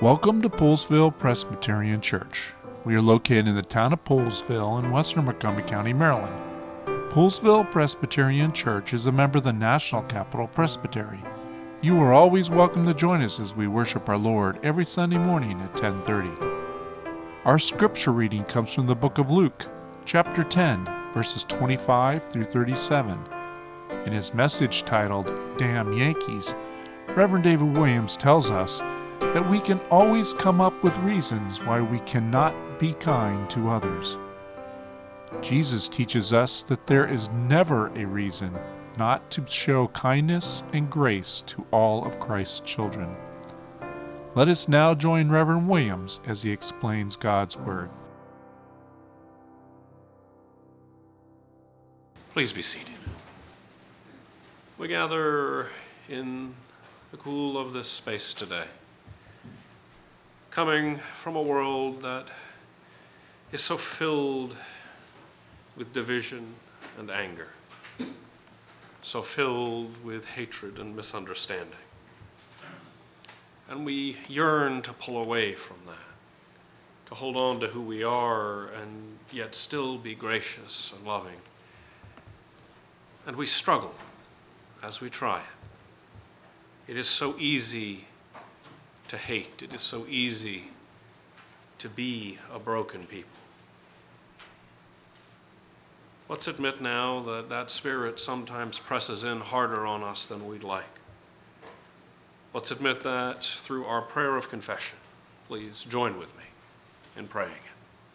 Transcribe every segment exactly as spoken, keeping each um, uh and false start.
Welcome to Poolesville Presbyterian Church. We are located in the town of Poolesville in western Montgomery County, Maryland. Poolesville Presbyterian Church is a member of the National Capital Presbytery. You are always welcome to join us as we worship our Lord every Sunday morning at ten thirty. Our scripture reading comes from the book of Luke, chapter ten, verses twenty-five through thirty-seven. In his message titled, Damn Yankees, Reverend David Williams tells us that we can always come up with reasons why we cannot be kind to others. Jesus teaches us that there is never a reason not to show kindness and grace to all of Christ's children. Let us now join Reverend Williams as he explains God's Word. Please be seated. We gather in the cool of this space today, coming from a world that is so filled with division and anger, so filled with hatred and misunderstanding. And we yearn to pull away from that, to hold on to who we are and yet still be gracious and loving. And we struggle as we try it. It is so easy to hate. It is so easy to be a broken people. Let's admit now that that spirit sometimes presses in harder on us than we'd like. Let's admit that through our prayer of confession. Please join with me in praying it.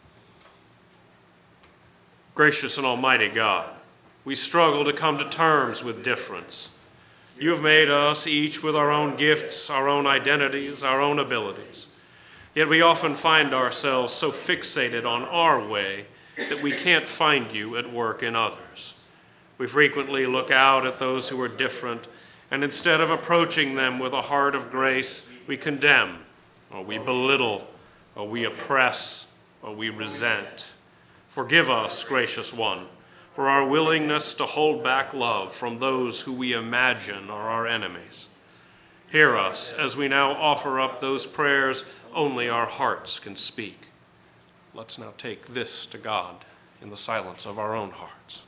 Gracious and almighty God, we struggle to come to terms with difference. You have made us each with our own gifts, our own identities, our own abilities. Yet we often find ourselves so fixated on our way that we can't find you at work in others. We frequently look out at those who are different, and instead of approaching them with a heart of grace, we condemn, or we belittle, or we oppress, or we resent. Forgive us, gracious one, for our willingness to hold back love from those who we imagine are our enemies. Hear us as we now offer up those prayers only our hearts can speak. Let's now take this to God in the silence of our own hearts.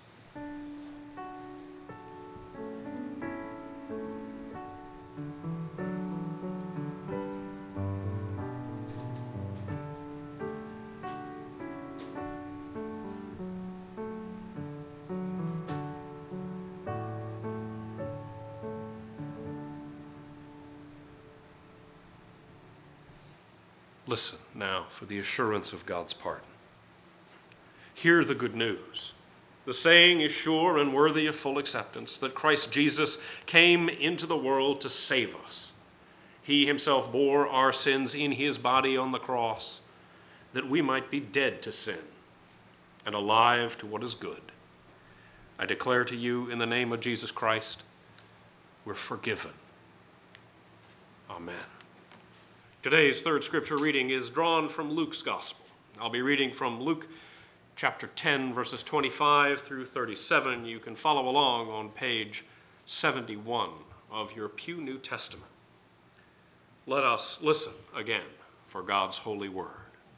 Listen now for the assurance of God's pardon. Hear the good news. The saying is sure and worthy of full acceptance that Christ Jesus came into the world to save us. He himself bore our sins in his body on the cross, that we might be dead to sin and alive to what is good. I declare to you in the name of Jesus Christ, we're forgiven. Amen. Today's third scripture reading is drawn from Luke's Gospel. I'll be reading from Luke chapter ten, verses twenty-five through thirty-seven. You can follow along on page seventy-one of your Pew New Testament. Let us listen again for God's holy word.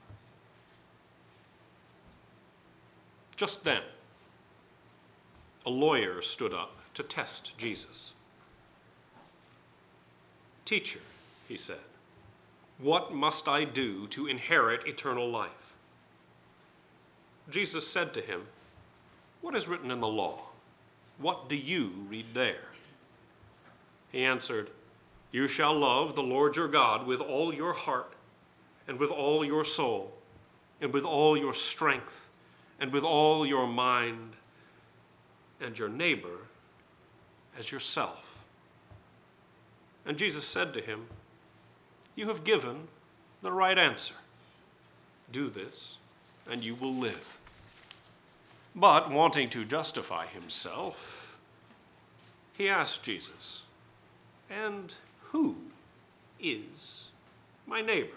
Just then, a lawyer stood up to test Jesus. "Teacher," he said, "what must I do to inherit eternal life?" Jesus said to him, "What is written in the law? What do you read there?" He answered, "You shall love the Lord your God with all your heart, and with all your soul, and with all your strength, and with all your mind, and your neighbor as yourself." And Jesus said to him, "You have given the right answer. Do this, and you will live." But wanting to justify himself, he asked Jesus, "And who is my neighbor?"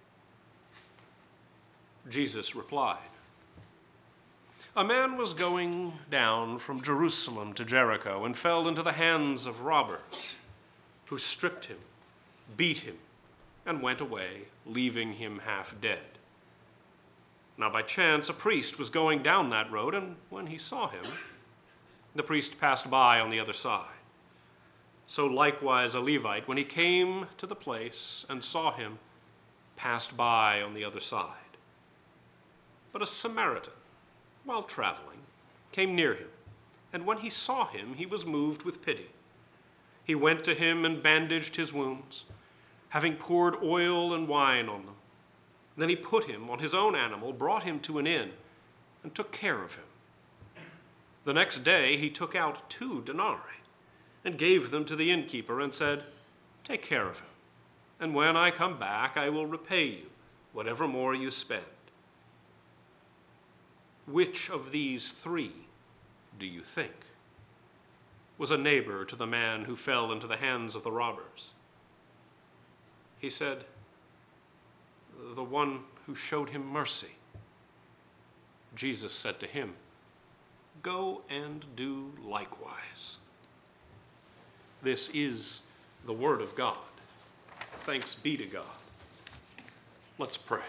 Jesus replied, "A man was going down from Jerusalem to Jericho and fell into the hands of robbers, who stripped him, beat him, and went away, leaving him half dead. Now by chance a priest was going down that road, and when he saw him, the priest passed by on the other side. So likewise a Levite, when he came to the place and saw him, passed by on the other side. But a Samaritan, while traveling, came near him, and when he saw him, he was moved with pity. He went to him and bandaged his wounds, having poured oil and wine on them. Then he put him on his own animal, brought him to an inn, and took care of him. The next day he took out two denarii and gave them to the innkeeper and said, "Take care of him, and when I come back I will repay you whatever more you spend." Which of these three do you think was a neighbor to the man who fell into the hands of the robbers? He said, "The one who showed him mercy." Jesus said to him, "Go and do likewise." This is the word of God. Thanks be to God. Let's pray.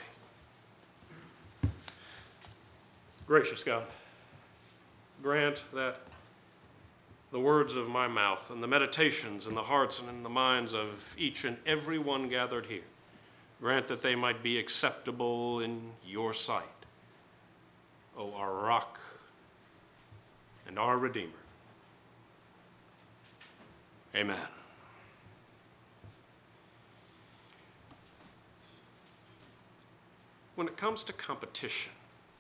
Gracious God, grant that the words of my mouth and the meditations in the hearts and in the minds of each and every one gathered here, grant that they might be acceptable in your sight, O our rock and our Redeemer. Amen. When it comes to competition,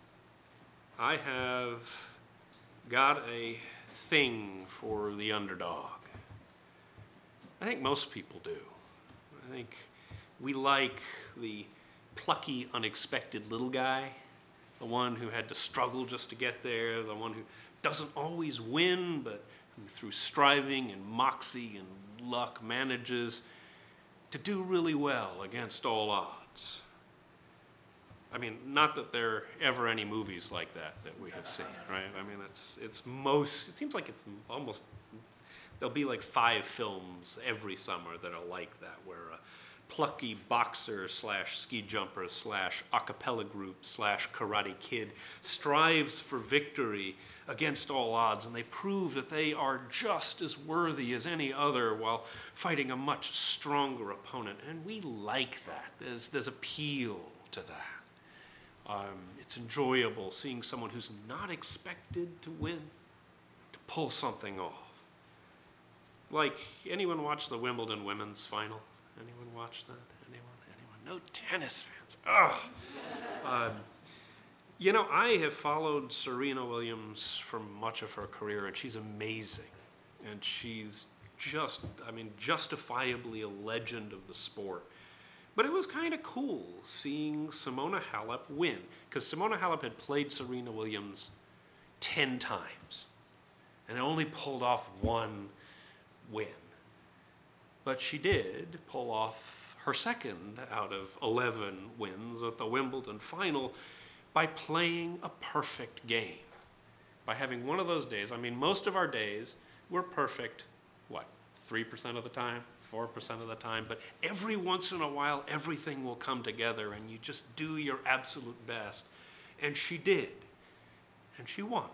I have got a thing for the underdog. I think most people do. I think we like the plucky, unexpected little guy, the one who had to struggle just to get there, the one who doesn't always win, but who through striving and moxie and luck manages to do really well against all odds. I mean, not that there are ever any movies like that that we have seen, right? I mean, it's it's most, it seems like it's almost, there'll be like five films every summer that are like that, where a plucky boxer slash ski jumper slash a cappella group slash karate kid strives for victory against all odds, and they prove that they are just as worthy as any other while fighting a much stronger opponent. And we like that. There's, there's appeal to that. Um, it's enjoyable seeing someone who's not expected to win to pull something off. Like, anyone watch the Wimbledon women's final? Anyone watch that? Anyone? Anyone? No tennis fans. Ugh. Um, you know, I have followed Serena Williams for much of her career, and she's amazing. And she's just, I mean, justifiably a legend of the sport. But it was kind of cool seeing Simona Halep win, because Simona Halep had played Serena Williams ten times and only pulled off one win. But she did pull off her second out of eleven wins at the Wimbledon final by playing a perfect game, by having one of those days. I mean, most of our days, we're perfect, what, three percent of the time? four percent of the time, but every once in a while, everything will come together and you just do your absolute best. And she did. And she won.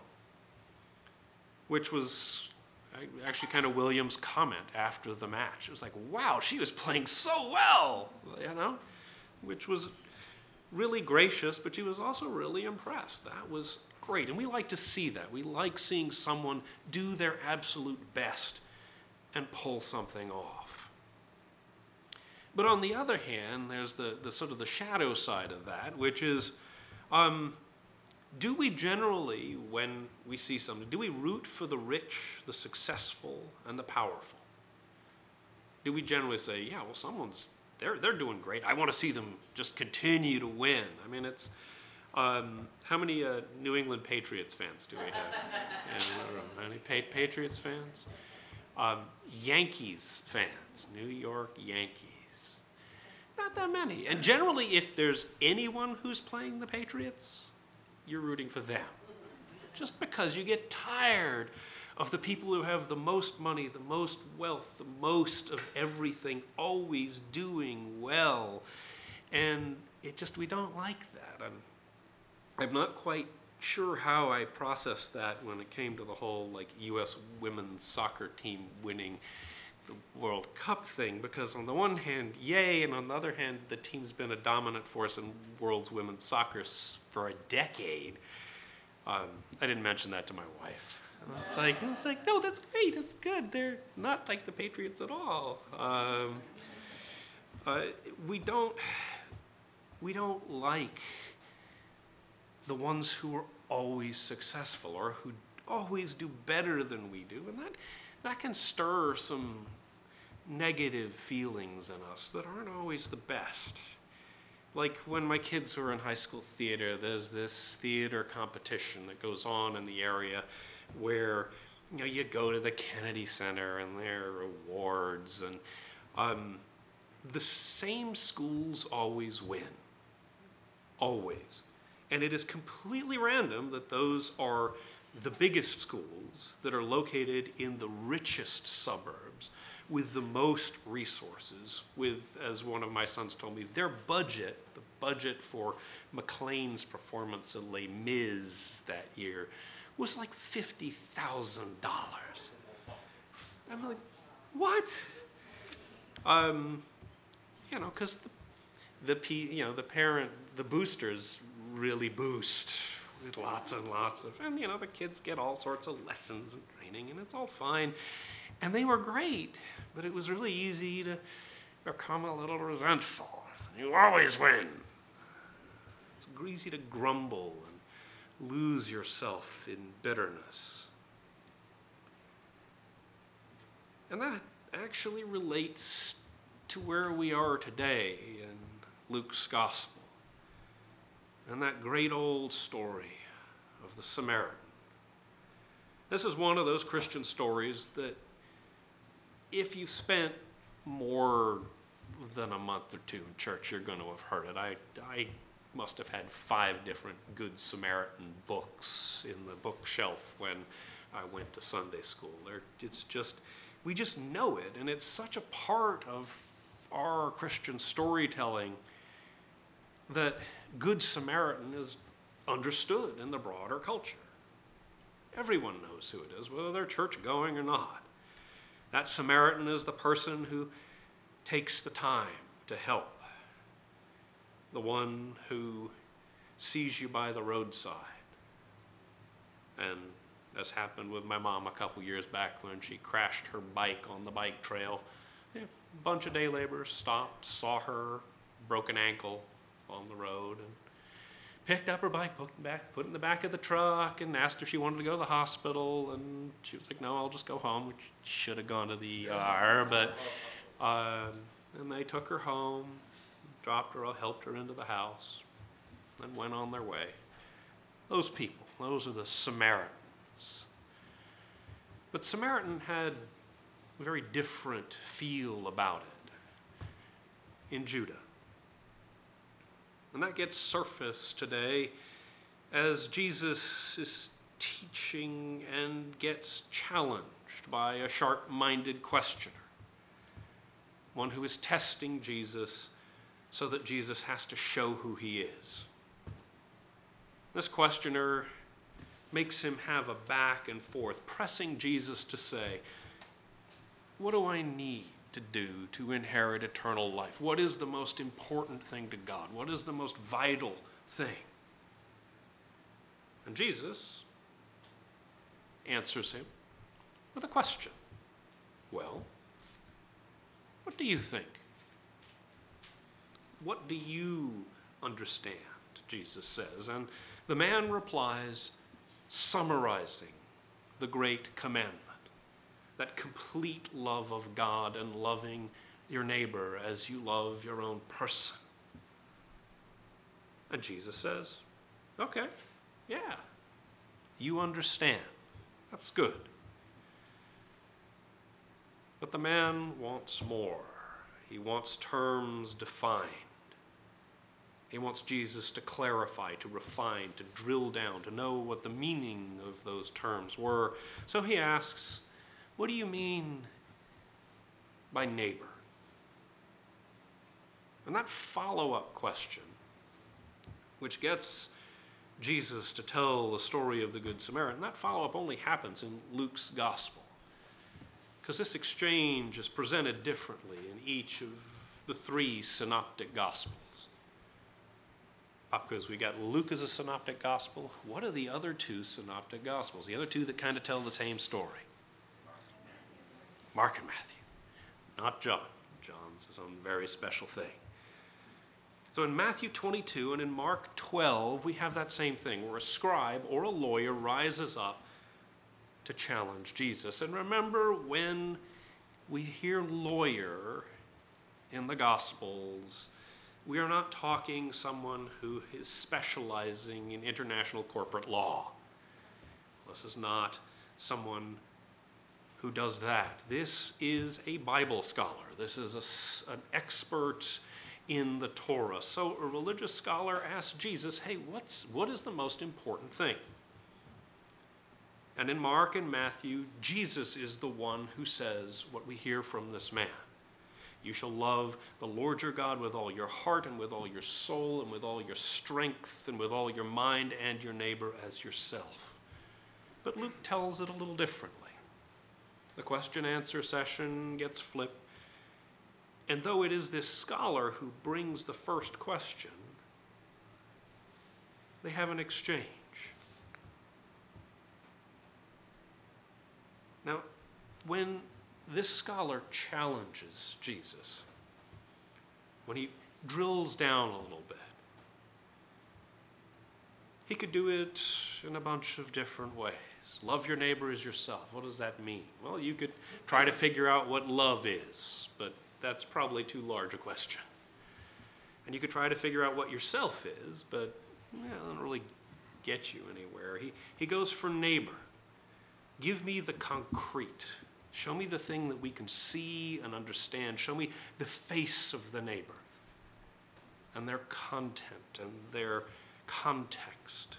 Which was actually kind of Williams' comment after the match. It was like, wow, she was playing so well, you know? Which was really gracious, but she was also really impressed. That was great. And we like to see that. We like seeing someone do their absolute best and pull something off. But on the other hand, there's the, the sort of the shadow side of that, which is, um, do we generally, when we see something, do we root for the rich, the successful, and the powerful? Do we generally say, yeah, well, someone's, they're, they're doing great. I want to see them just continue to win. I mean, it's, um, how many uh, New England Patriots fans do we have? Yeah, any pa- Patriots fans? Um, Yankees fans, New York Yankees. Not that many. And generally, if there's anyone who's playing the Patriots, you're rooting for them. Just because you get tired of the people who have the most money, the most wealth, the most of everything, always doing well. And it just, we don't like that. I'm, I'm not quite sure how I processed that when it came to the whole like U S women's soccer team winning the World Cup thing, because on the one hand, yay, and on the other hand, the team's been a dominant force in world's women's soccer for a decade. Um, I didn't mention that to my wife. And I was like, I was like, no, that's great, it's good. They're not like the Patriots at all. Um, uh, we don't, we don't like the ones who are always successful or who always do better than we do, and that that can stir some negative feelings in us that aren't always the best. Like when my kids were in high school theater, there's this theater competition that goes on in the area where, you know, you go to the Kennedy Center and there are awards, and um, the same schools always win. Always. And it is completely random that those are the biggest schools that are located in the richest suburbs with the most resources, with, as one of my sons told me, their budget, the budget for McLean's performance of Les Mis that year was like fifty thousand dollars. I'm like, what? Um, you know, because the, the, P, you know, the parent, the boosters really boost with lots and lots of, and you know, the kids get all sorts of lessons and training, and it's all fine. And they were great, but it was really easy to become a little resentful. You always win. It's easy to grumble and lose yourself in bitterness. And that actually relates to where we are today in Luke's gospel. And that great old story of the Samaritan. This is one of those Christian stories that if you spent more than a month or two in church, you're going to have heard it. I, I must have had five different Good Samaritan books in the bookshelf when I went to Sunday school. It's just, we just know it, and it's such a part of our Christian storytelling that Good Samaritan is understood in the broader culture. Everyone knows who it is, whether they're church-going or not. That Samaritan is the person who takes the time to help, the one who sees you by the roadside. And as happened with my mom a couple years back when she crashed her bike on the bike trail, a bunch of day laborers stopped, saw her, broken ankle, on the road, and picked up her bike, put it back, put it in the back of the truck, and asked if she wanted to go to the hospital, and she was like, no, I'll just go home, which should have gone to the E R, but, um, and they took her home, dropped her, helped her into the house, and went on their way. Those people, those are the Samaritans. But Samaritan had a very different feel about it in Judah. And that gets surfaced today as Jesus is teaching and gets challenged by a sharp-minded questioner, one who is testing Jesus so that Jesus has to show who he is. This questioner makes him have a back and forth, pressing Jesus to say, what do I need to do to inherit eternal life? What is the most important thing to God? What is the most vital thing? And Jesus answers him with a question. Well, what do you think? What do you understand? Jesus says. And the man replies, summarizing the great commandment. That complete love of God and loving your neighbor as you love your own person. And Jesus says, okay, yeah, you understand. That's good. But the man wants more. He wants terms defined. He wants Jesus to clarify, to refine, to drill down, to know what the meaning of those terms were. So he asks, what do you mean by neighbor? And that follow-up question, which gets Jesus to tell the story of the Good Samaritan, that follow-up only happens in Luke's gospel. Because this exchange is presented differently in each of the three synoptic gospels. Because we got Luke as a synoptic gospel, what are the other two synoptic gospels? The other two that kind of tell the same story? Mark and Matthew, not John. John's his own very special thing. So in Matthew twenty-two and in Mark twelve, we have that same thing, where a scribe or a lawyer rises up to challenge Jesus. And remember, when we hear lawyer in the Gospels, we are not talking someone who is specializing in international corporate law. This is not someone who does that. This is a Bible scholar. This is a, an expert in the Torah. So a religious scholar asked Jesus, hey, what's, what is the most important thing? And in Mark and Matthew, Jesus is the one who says what we hear from this man. You shall love the Lord your God with all your heart and with all your soul and with all your strength and with all your mind, and your neighbor as yourself. But Luke tells it a little differently. The question-answer session gets flipped. And though it is this scholar who brings the first question, they have an exchange. Now, when this scholar challenges Jesus, when he drills down a little bit, he could do it in a bunch of different ways. Love your neighbor as yourself. What does that mean? Well, you could try to figure out what love is, but that's probably too large a question. And you could try to figure out what yourself is, but yeah, that doesn't really get you anywhere. He, he goes for neighbor. Give me the concrete. Show me the thing that we can see and understand. Show me the face of the neighbor and their content and their context.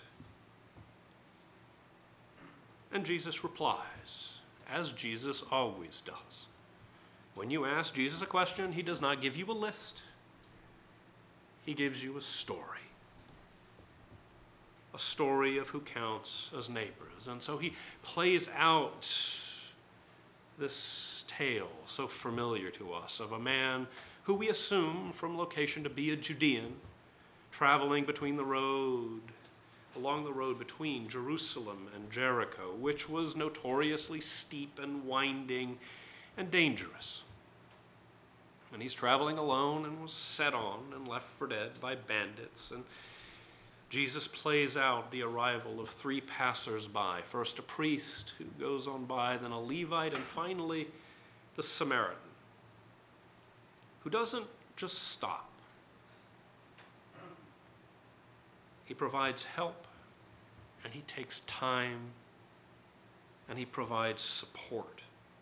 And Jesus replies, as Jesus always does. When you ask Jesus a question, he does not give you a list. He gives you a story. A story of who counts as neighbors. And so he plays out this tale so familiar to us of a man who we assume from location to be a Judean, traveling between the road, along the road between Jerusalem and Jericho, which was notoriously steep and winding and dangerous. And he's traveling alone and was set on and left for dead by bandits. And Jesus plays out the arrival of three passers-by. First a priest who goes on by, then a Levite, and finally the Samaritan, who doesn't just stop. He provides help, and he takes time, and he provides support.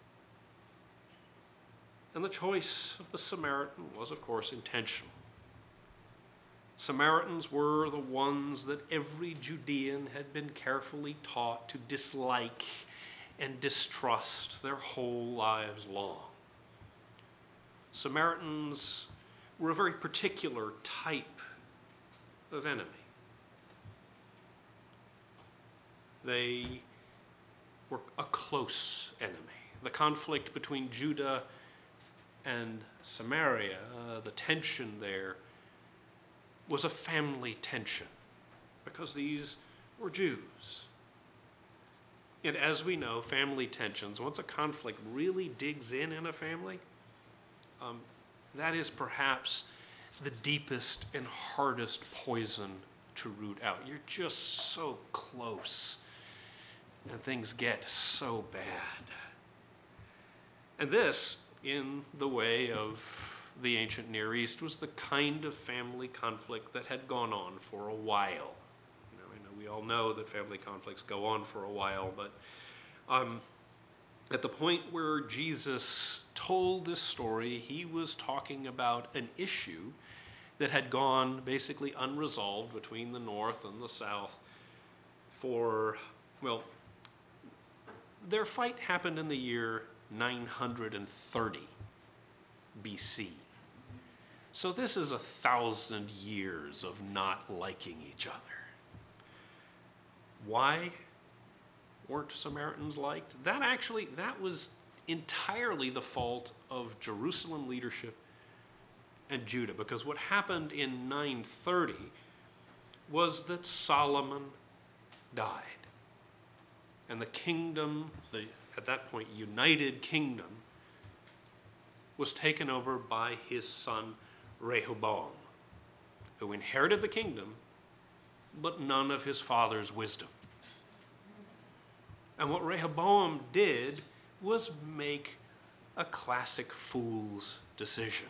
And the choice of the Samaritan was, of course, intentional. Samaritans were the ones that every Judean had been carefully taught to dislike and distrust their whole lives long. Samaritans were a very particular type of enemy. They were a close enemy. The conflict between Judah and Samaria, uh, the tension there, was a family tension because these were Jews. And as we know, family tensions, once a conflict really digs in in a family, um, that is perhaps the deepest and hardest poison to root out. You're just so close, and things get so bad. And this, in the way of the ancient Near East, was the kind of family conflict that had gone on for a while. Now, I know we all know that family conflicts go on for a while, but um, at the point where Jesus told this story, he was talking about an issue that had gone basically unresolved between the north and the south for, well, their fight happened in the year nine hundred thirty B C. So this is a thousand years of not liking each other. Why weren't Samaritans liked? That actually, that was entirely the fault of Jerusalem leadership and Judah, because what happened in nine thirty was that Solomon died. And the kingdom, the at that point united kingdom, was taken over by his son Rehoboam, who inherited the kingdom, but none of his father's wisdom. And what Rehoboam did was make a classic fool's decision.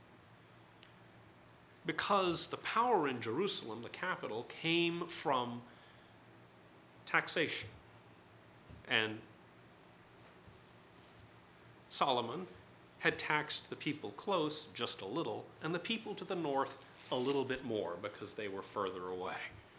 Because the power in Jerusalem, the capital, came from taxation. And Solomon had taxed the people close just a little, and the people to the north a little bit more because they were further away.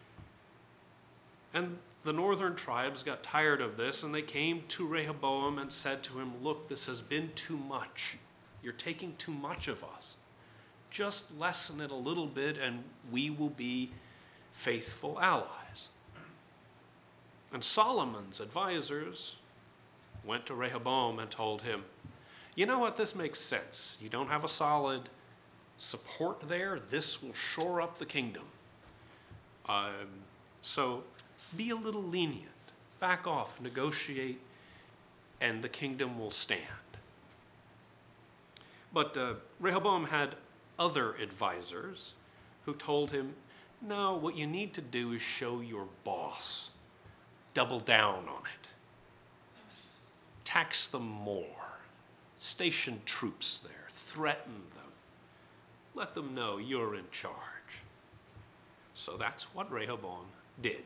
And the northern tribes got tired of this, and they came to Rehoboam and said to him, "Look, this has been too much. You're taking too much of us. Just lessen it a little bit, and we will be faithful allies." And Solomon's advisors went to Rehoboam and told him, "You know what, this makes sense. You don't have a solid support there. This will shore up the kingdom. Um, so be a little lenient. Back off, negotiate, and the kingdom will stand." But uh, Rehoboam had other advisors who told him, "No, what you need to do is show your boss. Double down on it. Tax them more. Station troops there. Threaten them. Let them know you're in charge." So that's what Rehoboam did.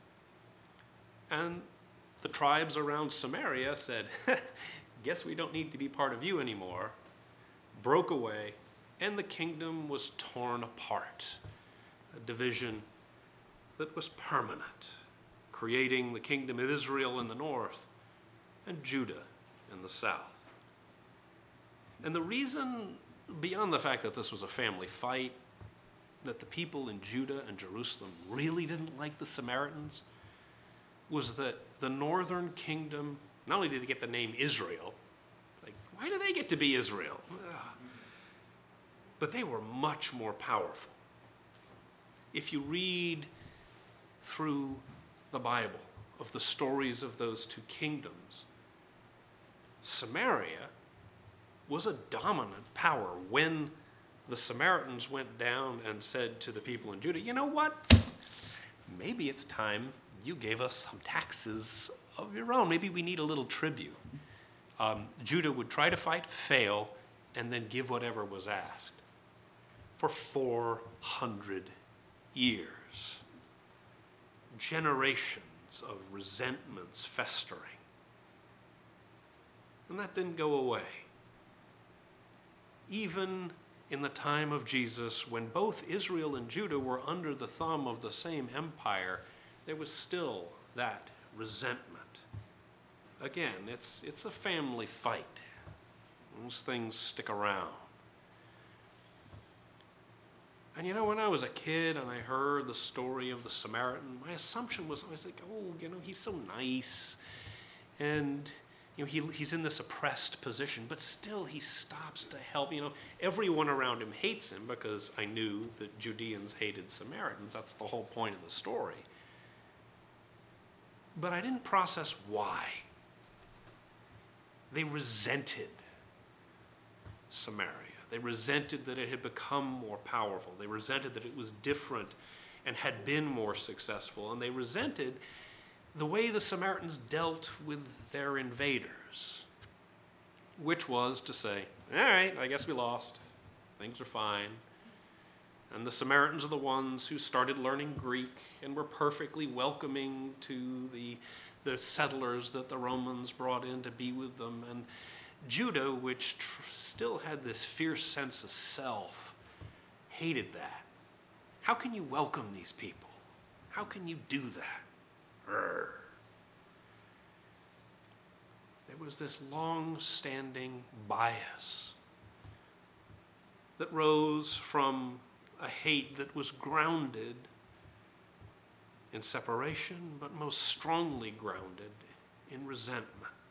And the tribes around Samaria said, "Guess we don't need to be part of you anymore." Broke away, and the kingdom was torn apart. A division that was permanent, creating the kingdom of Israel in the north and Judah in the south. And the reason, beyond the fact that this was a family fight, that the people in Judah and Jerusalem really didn't like the Samaritans, was that the northern kingdom, not only did they get the name Israel, it's like, why do they get to be Israel? Ugh. But they were much more powerful. If you read through the Bible of the stories of those two kingdoms, Samaria was a dominant power. When the Samaritans went down and said to the people in Judah, "You know what? Maybe it's time you gave us some taxes of your own. Maybe we need a little tribute." Um, Judah would try to fight, fail, and then give whatever was asked for four hundred years. Generations of resentments festering. And that didn't go away. Even in the time of Jesus, when both Israel and Judah were under the thumb of the same empire, there was still that resentment. Again, it's, it's a family fight. Those things stick around. And you know, when I was a kid and I heard the story of the Samaritan, my assumption was, I was like, oh, you know, he's so nice. And, you know, he, he's in this oppressed position, but still he stops to help. You know, everyone around him hates him because I knew that Judeans hated Samaritans. That's the whole point of the story. But I didn't process why. They resented Samaria. They resented that it had become more powerful. They resented that it was different and had been more successful. And they resented the way the Samaritans dealt with their invaders, which was to say, all right, I guess we lost. Things are fine. And the Samaritans are the ones who started learning Greek and were perfectly welcoming to the, the settlers that the Romans brought in to be with them. And Judah, which tr- still had this fierce sense of self, hated that. How can you welcome these people? How can you do that? Urgh. There was this long-standing bias that rose from a hate that was grounded in separation, but most strongly grounded in resentment.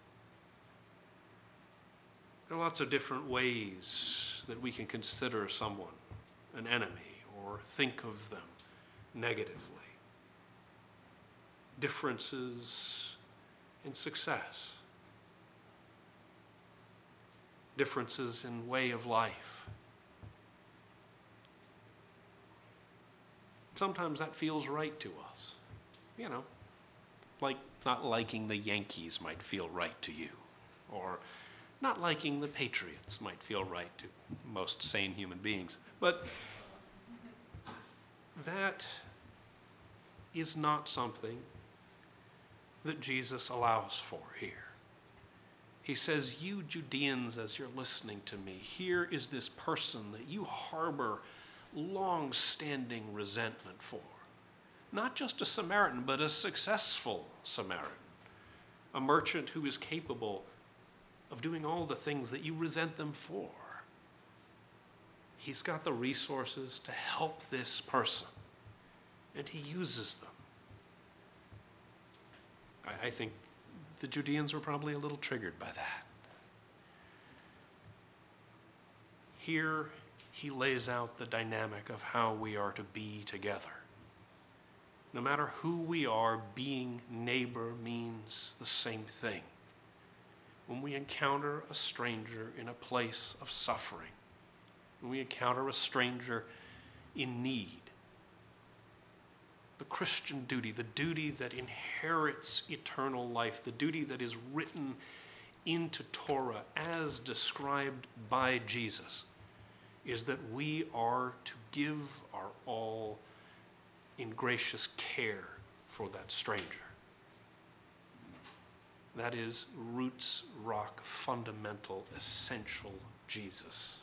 There are lots of different ways that we can consider someone an enemy or think of them negatively. Differences in success, differences in way of life. Sometimes that feels right to us. You know, like not liking the Yankees might feel right to you, or not liking the Patriots might feel right to most sane human beings. But that is not something that Jesus allows for here. He says, you Judeans, as you're listening to me, here is this person that you harbor long-standing resentment for. Not just a Samaritan, but a successful Samaritan. A merchant who is capable of doing all the things that you resent them for. He's got the resources to help this person, and he uses them. I, I think the Judeans were probably a little triggered by that. Here, he lays out the dynamic of how we are to be together. No matter who we are, being neighbor means the same thing. When we encounter a stranger in a place of suffering, when we encounter a stranger in need, the Christian duty, the duty that inherits eternal life, the duty that is written into Torah as described by Jesus, is that we are to give our all in gracious care for that stranger. That is roots, rock, fundamental, essential Jesus.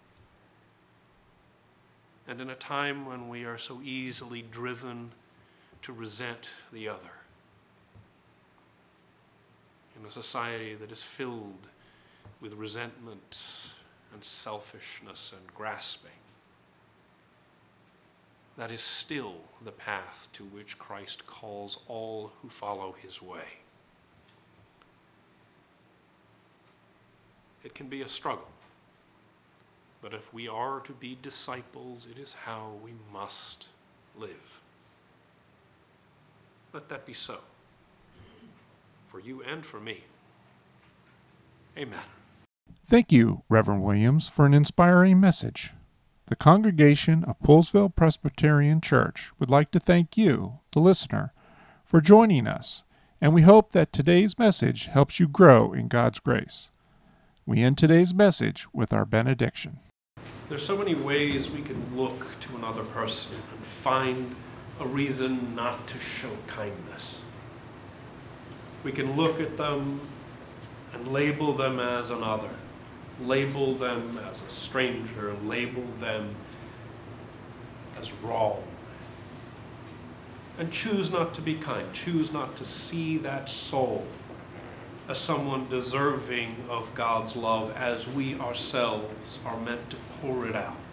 And in a time when we are so easily driven to resent the other, in a society that is filled with resentment and selfishness and grasping, that is still the path to which Christ calls all who follow his way. It can be a struggle, but if we are to be disciples, it is how we must live. Let that be so, for you and for me. Amen. Thank you, Reverend Williams, for an inspiring message. The congregation of Poolesville Presbyterian Church would like to thank you, the listener, for joining us, and we hope that today's message helps you grow in God's grace. We end today's message with our benediction. There's so many ways we can look to another person and find a reason not to show kindness. We can look at them and label them as another, label them as a stranger, label them as wrong, and choose not to be kind, choose not to see that soul as someone deserving of God's love as we ourselves are meant to pour it out.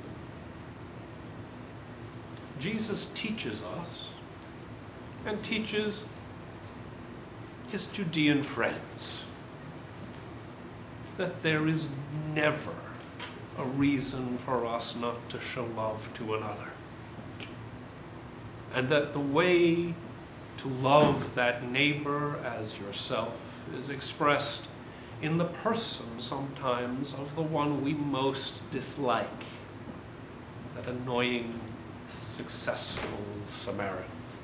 Jesus teaches us and teaches his Judean friends that there is never a reason for us not to show love to another. And that the way to love that neighbor as yourself is expressed in the person sometimes of the one we most dislike, that annoying, successful Samaritan.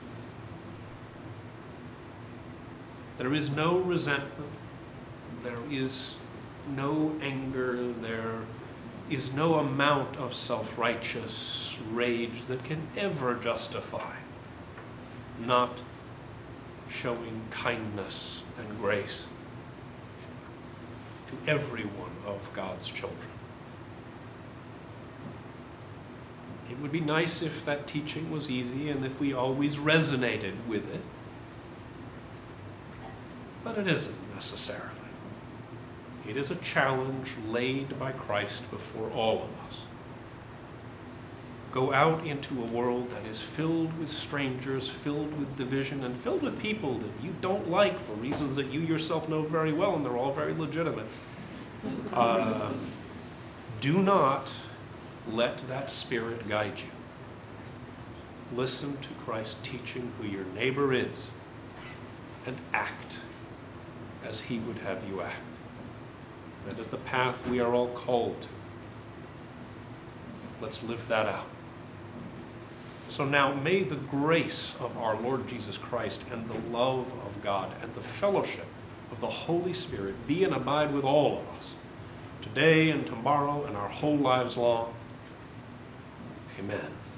There is no resentment, there is no anger, there is no amount of self-righteous rage that can ever justify not showing kindness and grace to every one of God's children. It would be nice if that teaching was easy and if we always resonated with it. But it isn't necessarily. It is a challenge laid by Christ before all of us. Go out into a world that is filled with strangers, filled with division, and filled with people that you don't like for reasons that you yourself know very well, and they're all very legitimate. Uh, do not let that spirit guide you. Listen to Christ teaching who your neighbor is and act as he would have you act. That is the path we are all called to. Let's live that out. So now may the grace of our Lord Jesus Christ and the love of God and the fellowship of the Holy Spirit be and abide with all of us, today and tomorrow and our whole lives long. Amen.